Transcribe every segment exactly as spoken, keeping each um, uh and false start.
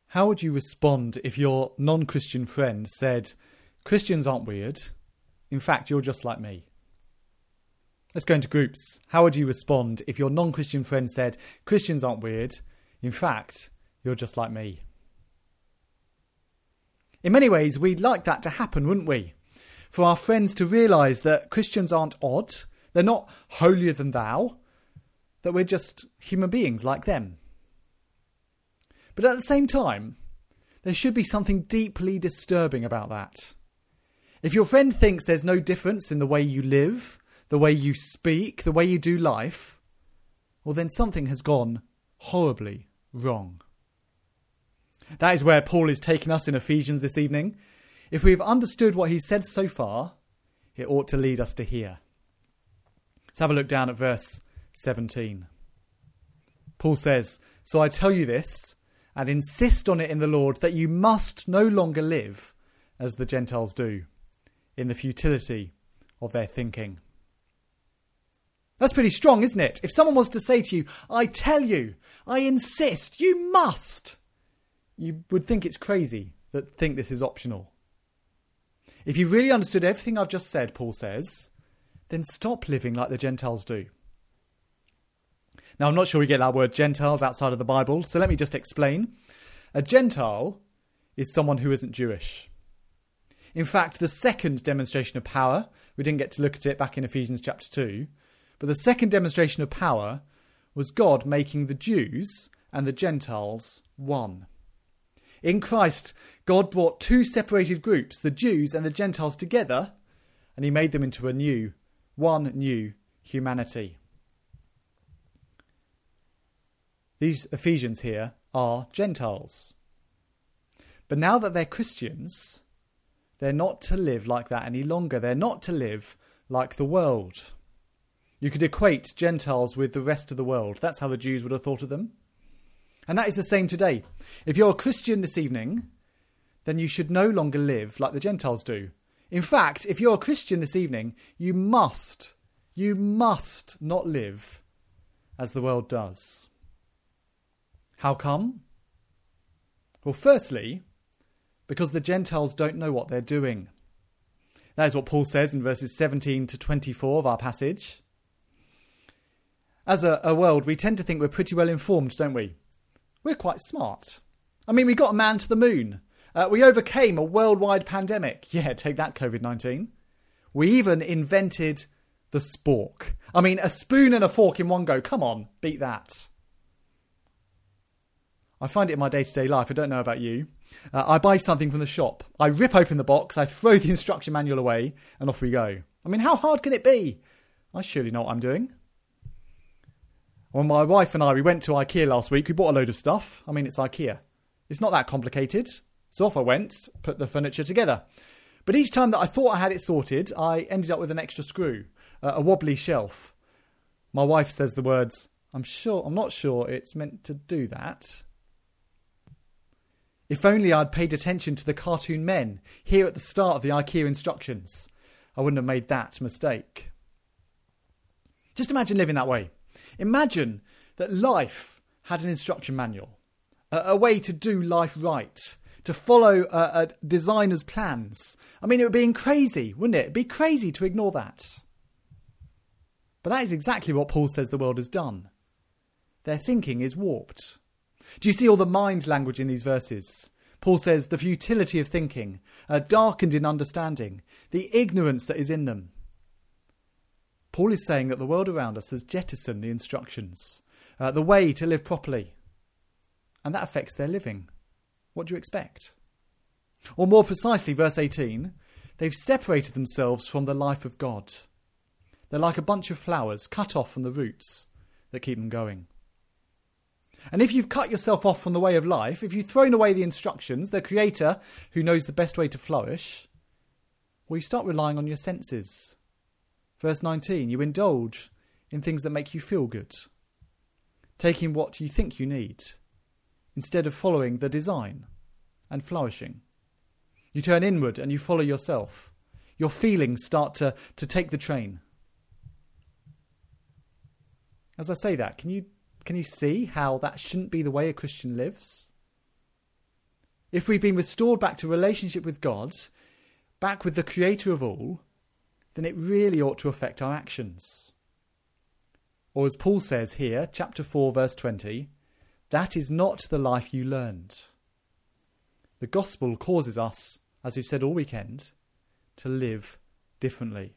How would you respond if your non-Christian friend said, Christians aren't weird. In fact, you're just like me? Let's go into groups. How would you respond if your non-Christian friend said, Christians aren't weird. In fact, you're just like me? In many ways, we'd like that to happen, wouldn't we? For our friends to realise that Christians aren't odd. They're not holier than thou. That we're just human beings like them. But at the same time, there should be something deeply disturbing about that. If your friend thinks there's no difference in the way you live, the way you speak, the way you do life, well then something has gone horribly wrong. That is where Paul is taking us in Ephesians this evening. If we've understood what he's said so far, it ought to lead us to here. Let's have a look down at verse seventeen. Paul says, "So I tell you this, and insist on it in the Lord, that you must no longer live as the Gentiles do, in the futility of their thinking." That's pretty strong, isn't it? If someone was to say to you, I tell you, I insist, you must, you would think it's crazy that think this is optional. If you really understood everything I've just said, Paul says, then stop living like the Gentiles do. Now, I'm not sure we get that word Gentiles outside of the Bible, so let me just explain. A Gentile is someone who isn't Jewish. In fact, the second demonstration of power, we didn't get to look at it back in Ephesians chapter two, but the second demonstration of power was God making the Jews and the Gentiles one. In Christ, God brought two separated groups, the Jews and the Gentiles, together, and he made them into a new, one new humanity. These Ephesians here are Gentiles. But now that they're Christians, they're not to live like that any longer. They're not to live like the world. You could equate Gentiles with the rest of the world. That's how the Jews would have thought of them. And that is the same today. If you're a Christian this evening, then you should no longer live like the Gentiles do. In fact, if you're a Christian this evening, you must, you must not live as the world does. How come? Well, firstly, because the Gentiles don't know what they're doing. That is what Paul says in verses seventeen to twenty-four of our passage. As a, a world, we tend to think we're pretty well informed, don't we? We're quite smart. I mean, we got a man to the moon. Uh, we overcame a worldwide pandemic. Yeah, take that, covid nineteen. We even invented the spork. I mean, a spoon and a fork in one go. Come on, beat that. I find it in my day-to-day life. I don't know about you. Uh, I buy something from the shop. I rip open the box. I throw the instruction manual away and off we go. I mean, how hard can it be? I surely know what I'm doing. When my wife and I, we went to IKEA last week, we bought a load of stuff. I mean, it's IKEA. It's not that complicated. So off I went, put the furniture together. But each time that I thought I had it sorted, I ended up with an extra screw, uh, a wobbly shelf. My wife says the words, I'm sure, I'm not sure it's meant to do that. If only I'd paid attention to the cartoon men here at the start of the IKEA instructions, I wouldn't have made that mistake. Just imagine living that way. Imagine that life had an instruction manual, a, a way to do life right, to follow a, a designer's plans. I mean, it would be crazy, wouldn't it? It'd be crazy to ignore that. But that is exactly what Paul says the world has done. Their thinking is warped. Do you see all the mind language in these verses? Paul says the futility of thinking, uh, darkened in understanding, the ignorance that is in them. Paul is saying that the world around us has jettisoned the instructions, uh, the way to live properly. And that affects their living. What do you expect? Or more precisely, verse eighteen, they've separated themselves from the life of God. They're like a bunch of flowers cut off from the roots that keep them going. And if you've cut yourself off from the way of life, if you've thrown away the instructions, the Creator who knows the best way to flourish, well, you start relying on your senses. Verse nineteen, you indulge in things that make you feel good, taking what you think you need, instead of following the design and flourishing. You turn inward and you follow yourself. Your feelings start to, to take the train. As I say that, can you Can you see how that shouldn't be the way a Christian lives? if we've been restored back to relationship with God, back with the creator of all, then it really ought to affect our actions. Or as Paul says here, chapter four, verse twenty, that is not the life you learned. The gospel causes us, as we've said all weekend, to live differently.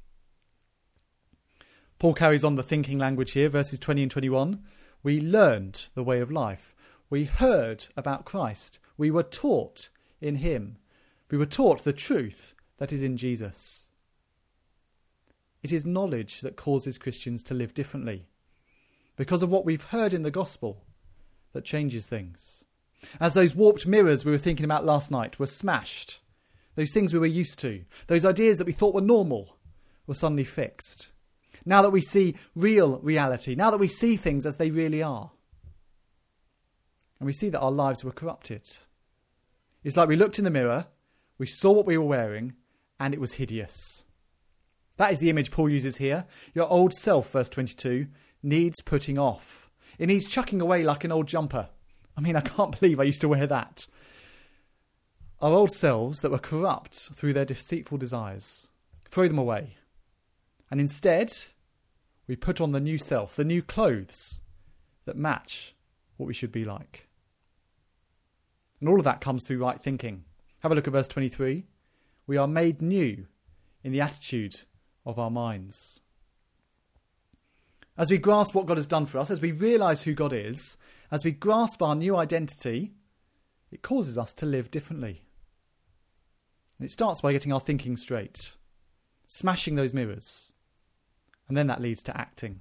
Paul carries on the thinking language here, verses twenty and twenty-one. We learned the way of life. We heard about Christ. We were taught in him. We were taught the truth that is in Jesus. It is knowledge that causes Christians to live differently, because of what we've heard in the gospel that changes things. As those warped mirrors we were thinking about last night were smashed, those things we were used to, those ideas that we thought were normal, were suddenly fixed. Now that we see real reality, now that we see things as they really are, and we see that our lives were corrupted. It's like we looked in the mirror, we saw what we were wearing, and it was hideous. That is the image Paul uses here. Your old self, verse twenty-two, needs putting off. It needs chucking away like an old jumper. I mean, I can't believe I used to wear that. Our old selves that were corrupt through their deceitful desires, throw them away. And instead, we put on the new self, the new clothes that match what we should be like. And all of that comes through right thinking. Have a look at verse twenty-three. We are made new in the attitude of our minds. As we grasp what God has done for us, as we realise who God is, as we grasp our new identity, it causes us to live differently. And it starts by getting our thinking straight, smashing those mirrors, and then that leads to acting.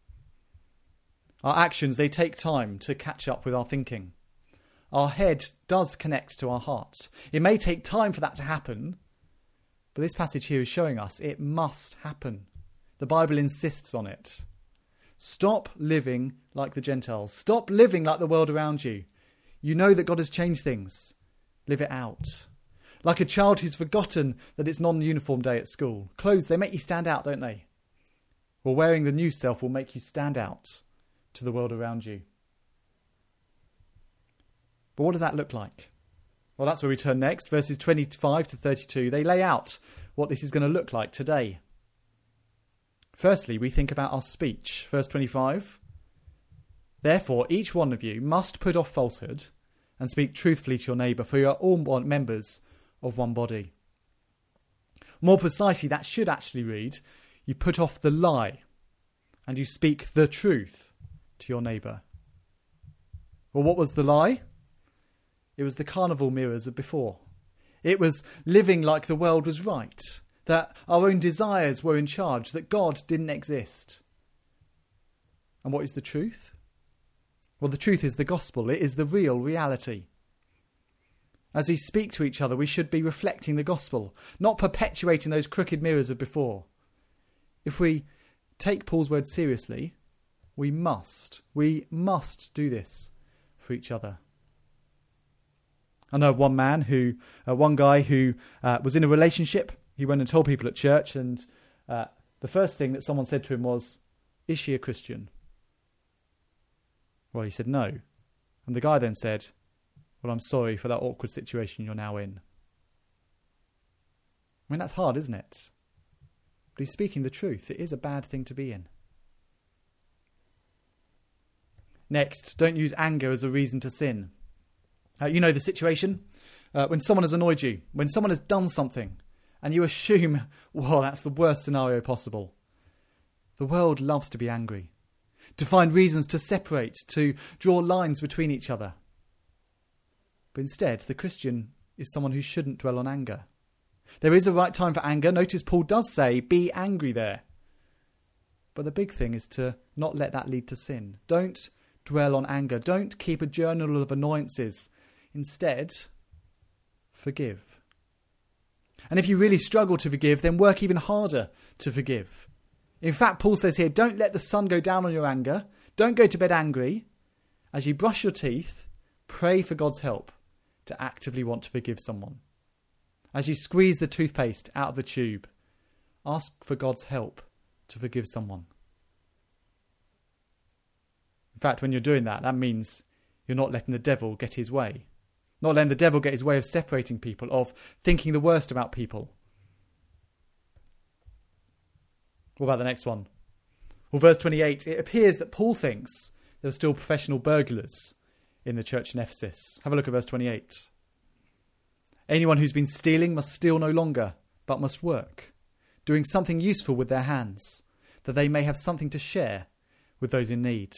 Our actions, they take time to catch up with our thinking. Our head does connect to our heart. It may take time for that to happen, but this passage here is showing us it must happen. The Bible insists on it. Stop living like the Gentiles. Stop living like the world around you. You know that God has changed things. Live it out. Like a child who's forgotten that it's non-uniform day at school. Clothes, they make you stand out, don't they? Well, wearing the new self will make you stand out to the world around you. But what does that look like? Well, that's where we turn next. Verses twenty-five to thirty-two, they lay out what this is going to look like today. Firstly, we think about our speech. Verse twenty-five. Therefore, each one of you must put off falsehood and speak truthfully to your neighbour, for you are all members of one body. More precisely, that should actually read, you put off the lie and you speak the truth to your neighbour. Well, what was the lie? It was the carnival mirrors of before. It was living like the world was right, that our own desires were in charge, that God didn't exist. And what is the truth? Well, the truth is the gospel. It is the real reality. As we speak to each other, we should be reflecting the gospel, not perpetuating those crooked mirrors of before. If we take Paul's word seriously, we must, we must do this for each other. I know of one man who, uh, one guy who uh, was in a relationship. He went and told people at church, and uh, the first thing that someone said to him was, "Is she a Christian?" Well, he said no. And the guy then said, "Well, I'm sorry for that awkward situation you're now in." I mean, that's hard, isn't it? But he's speaking the truth. It is a bad thing to be in. Next, don't use anger as a reason to sin. Uh, you know the situation. Uh, when someone has annoyed you, when someone has done something, and you assume, well, that's the worst scenario possible. The world loves to be angry, to find reasons to separate, to draw lines between each other. But instead, the Christian is someone who shouldn't dwell on anger. There is a right time for anger. Notice Paul does say, be angry there. But the big thing is to not let that lead to sin. Don't dwell on anger. Don't keep a journal of annoyances. Instead, forgive. And if you really struggle to forgive, then work even harder to forgive. In fact, Paul says here, don't let the sun go down on your anger. Don't go to bed angry. As you brush your teeth, pray for God's help to actively want to forgive someone. As you squeeze the toothpaste out of the tube, ask for God's help to forgive someone. In fact, when you're doing that, that means you're not letting the devil get his way. Not letting the devil get his way of separating people, of thinking the worst about people. What about the next one? Well, verse twenty-eight, it appears that Paul thinks there were still professional burglars in the church in Ephesus. Have a look at verse twenty-eight. Anyone who's been stealing must steal no longer, but must work, doing something useful with their hands, that they may have something to share with those in need.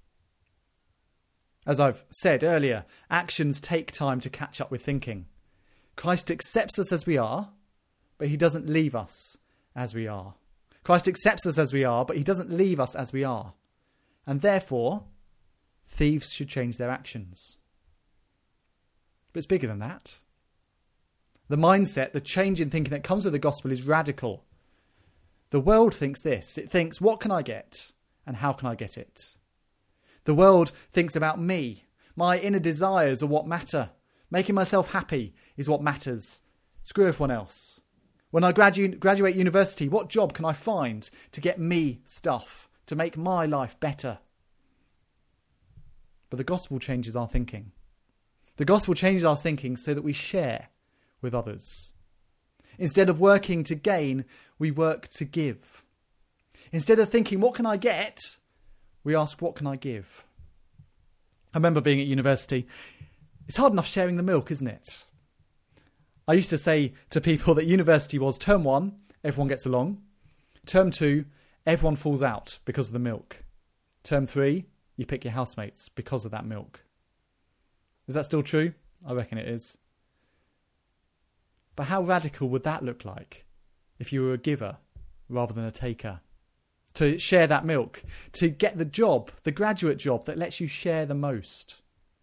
As I've said earlier, actions take time to catch up with thinking. Christ accepts us as we are, but he doesn't leave us as we are. Christ accepts us as we are, but he doesn't leave us as we are. And therefore, thieves should change their actions. But it's bigger than that. The mindset, the change in thinking that comes with the gospel is radical. The world thinks this. It thinks, what can I get and how can I get it? The world thinks about me. My inner desires are what matter. Making myself happy is what matters. Screw everyone else. When I gradu- graduate university, what job can I find to get me stuff, to make my life better? But the gospel changes our thinking. The gospel changes our thinking so that we share with others. Instead of working to gain, we work to give. Instead of thinking, what can I get? We ask, what can I give? I remember being at university. It's hard enough sharing the milk, isn't it? I used to say to people that university was term one, everyone gets along. Term two, everyone falls out because of the milk. Term three, you pick your housemates because of that milk. Is that still true? I reckon it is. But how radical would that look like if you were a giver rather than a taker? To share that milk, to get the job, the graduate job that lets you share the most.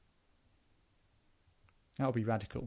That would be radical.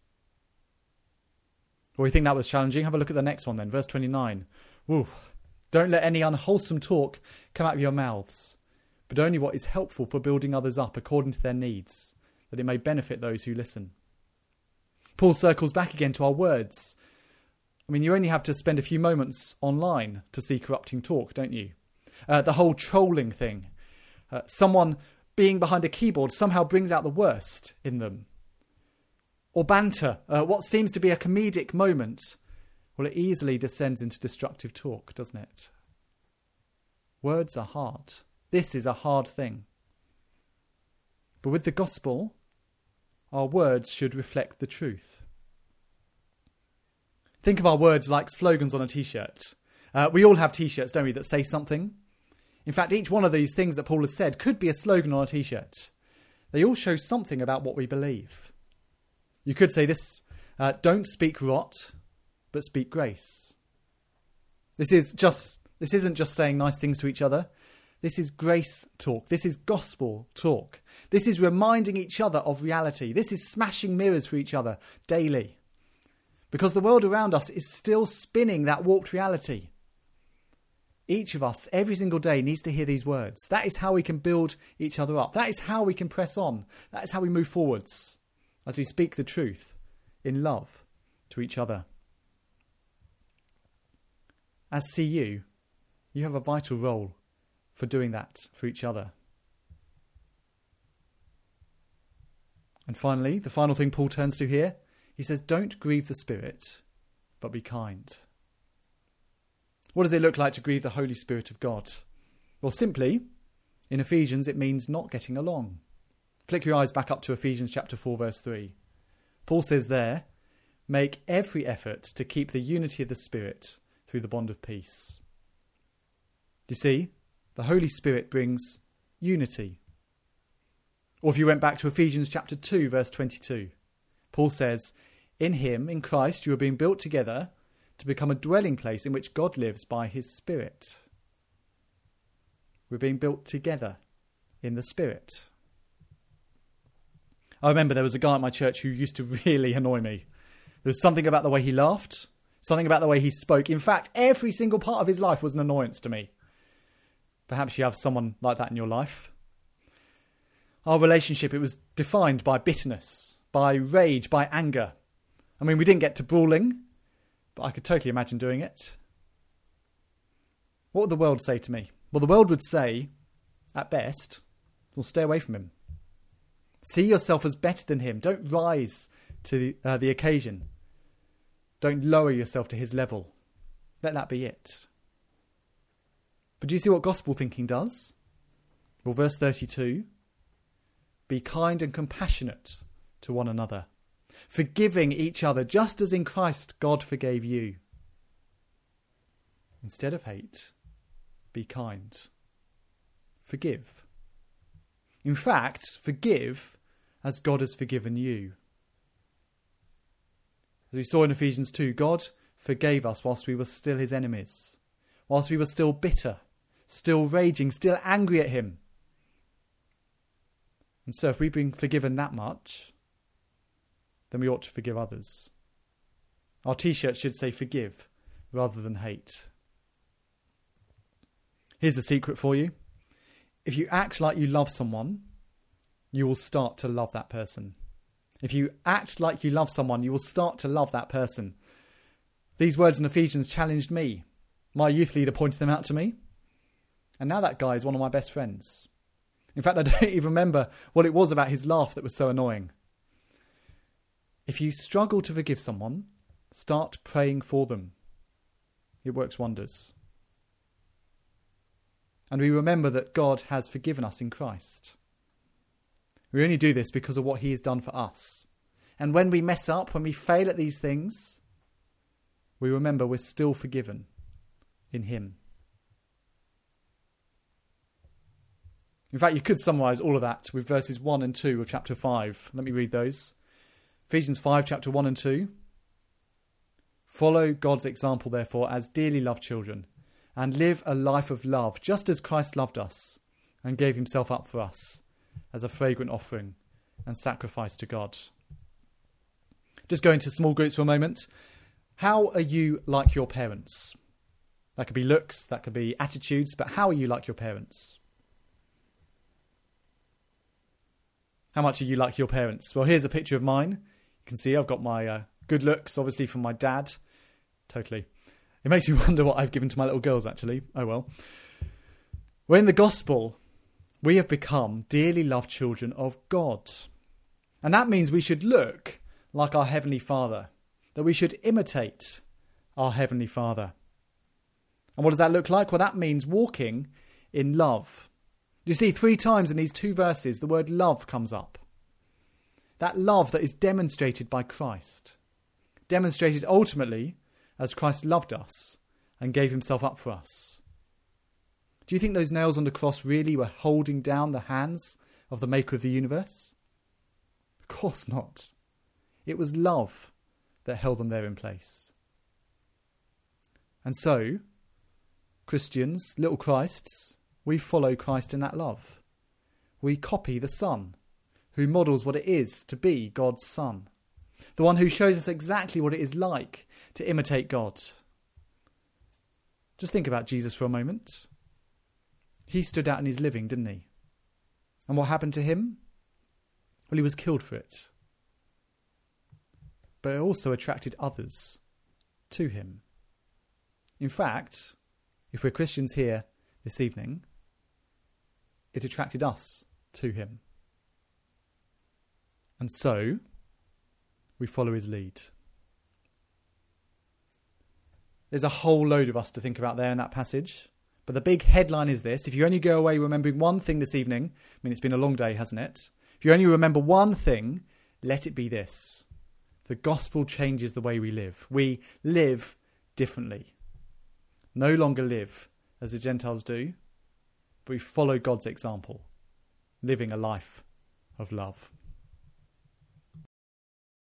Well, we think that was challenging. Have a look at the next one then, verse twenty-nine. Ooh. Don't let any unwholesome talk come out of your mouths, but only what is helpful for building others up according to their needs, that it may benefit those who listen. Paul circles back again to our words. I mean, you only have to spend a few moments online to see corrupting talk, don't you? Uh, the whole trolling thing. Uh, someone being behind a keyboard somehow brings out the worst in them. Or banter, uh, what seems to be a comedic moment, well, it easily descends into destructive talk, doesn't it? Words are hard. This is a hard thing. But with the gospel, our words should reflect the truth. Think of our words like slogans on a t-shirt. Uh, we all have t-shirts, don't we, that say something? In fact, each one of these things that Paul has said could be a slogan on a t-shirt. They all show something about what we believe. You could say this, uh, don't speak rot, but speak grace. This is just, this isn't just saying nice things to each other. This is grace talk. This is gospel talk. This is reminding each other of reality. This is smashing mirrors for each other daily. Because the world around us is still spinning that warped reality. Each of us, every single day, needs to hear these words. That is how we can build each other up. That is how we can press on. That is how we move forwards as we speak the truth in love to each other. As C U, you have a vital role for doing that for each other. And finally, the final thing Paul turns to here, he says, don't grieve the Spirit, but be kind. What does it look like to grieve the Holy Spirit of God? Well, simply, in Ephesians, it means not getting along. Flick your eyes back up to Ephesians chapter four, verse three. Paul says there, make every effort to keep the unity of the Spirit through the bond of peace. Do you see? The Holy Spirit brings unity. Or if you went back to Ephesians chapter two, verse twenty-two, Paul says, in him, in Christ, you are being built together to become a dwelling place in which God lives by his Spirit. We're being built together in the Spirit. I remember there was a guy at my church who used to really annoy me. There was something about the way he laughed, something about the way he spoke. In fact, every single part of his life was an annoyance to me. Perhaps you have someone like that in your life. Our relationship, it was defined by bitterness, by rage, by anger. I mean, we didn't get to brawling, but I could totally imagine doing it. What would the world say to me? Well, the world would say, at best, well, stay away from him. See yourself as better than him. Don't rise to the, uh, the occasion. Don't lower yourself to his level. Let that be it. But do you see what gospel thinking does? Well, verse thirty-two, be kind and compassionate to one another, forgiving each other, just as in Christ God forgave you. Instead of hate, be kind. Forgive. In fact, forgive as God has forgiven you. As we saw in Ephesians two, God forgave us whilst we were still his enemies, whilst we were still bitter, still raging, still angry at him. And so if we've been forgiven that much, then we ought to forgive others. Our t-shirt should say forgive rather than hate. Here's a secret for you. If you act like you love someone, you will start to love that person. If you act like you love someone, you will start to love that person. These words in Ephesians challenged me. My youth leader pointed them out to me. And now that guy is one of my best friends. In fact, I don't even remember what it was about his laugh that was so annoying. If you struggle to forgive someone, start praying for them. It works wonders. And we remember that God has forgiven us in Christ. We only do this because of what he has done for us. And when we mess up, when we fail at these things, we remember we're still forgiven in him. In fact, you could summarise all of that with verses one and two of chapter five. Let me read those. Ephesians five, chapter one and two. Follow God's example, therefore, as dearly loved children, and live a life of love, just as Christ loved us and gave himself up for us as a fragrant offering and sacrifice to God. Just go into small groups for a moment. How are you like your parents? That could be looks, that could be attitudes, but how are you like your parents? How much are you like your parents? Well, here's a picture of mine. You can see I've got my uh, good looks, obviously from my dad. Totally. It makes me wonder what I've given to my little girls, actually. Oh well. Well, in the gospel, we have become dearly loved children of God. And that means we should look like our Heavenly Father, that we should imitate our Heavenly Father. And what does that look like? Well, that means walking in love. You see, three times in these two verses, the word love comes up. That love that is demonstrated by Christ. Demonstrated ultimately as Christ loved us and gave himself up for us. Do you think those nails on the cross really were holding down the hands of the maker of the universe? Of course not. It was love that held them there in place. And so, Christians, little Christs, we follow Christ in that love. We copy the Son, who models what it is to be God's Son. The one who shows us exactly what it is like to imitate God. Just think about Jesus for a moment. He stood out in his living, didn't he? And what happened to him? Well, he was killed for it. But it also attracted others to him. In fact, if we're Christians here this evening, it attracted us to him. And so, we follow his lead. There's a whole load of us to think about there in that passage. But the big headline is this. If you only go away remembering one thing this evening, I mean, it's been a long day, hasn't it? If you only remember one thing, let it be this. The gospel changes the way we live. We live differently. No longer live as the Gentiles do, but we follow God's example, living a life of love.